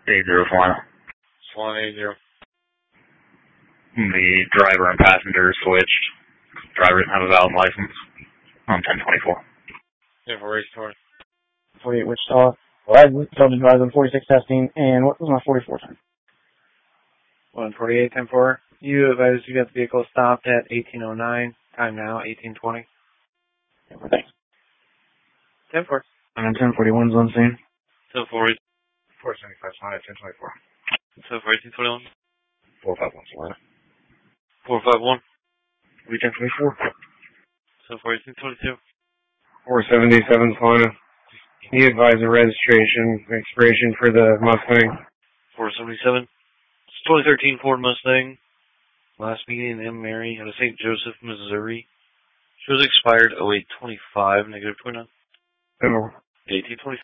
80 Solana. Solana 80. The driver and passenger switched. Driver didn't have a valid license on 1024. Yeah, for race tour. 48 Wichita. Verizon, told Verizon 46 testing, and what was my 44 time? 148, 10-4. You advised you got the vehicle stopped at 1809. Time now, 1820. Thanks. 10-4. And 1041's on scene. 10-4. 475 Solana, 1024. 10-4, 1821. 451 Solana. 451. 1024. 10-4, 1822. 477 Solana. He advised the registration, expiration for the Mustang. 477. It's 2013 Ford Mustang. Last meeting in M. Mary out of St. Joseph, Missouri. Shows expired 0825, -29. 1820.